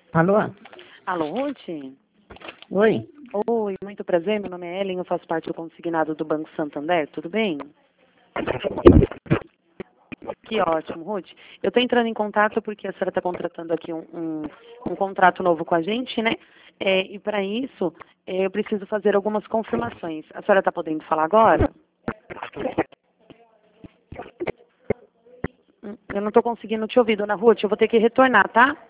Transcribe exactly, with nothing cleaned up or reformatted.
Alô? Alô, Ruth? Oi? Oi, muito prazer, meu nome é Ellen, eu faço parte do consignado do Banco Santander, tudo bem? Que ótimo, Ruth. Eu estou entrando em contato porque a senhora está contratando aqui um, um, um contrato novo com a gente, né? É, e para isso, é, eu preciso fazer algumas confirmações. A senhora está podendo falar agora? Hum, Eu não estou conseguindo te ouvir, dona Ruth, eu vou ter que retornar, tá?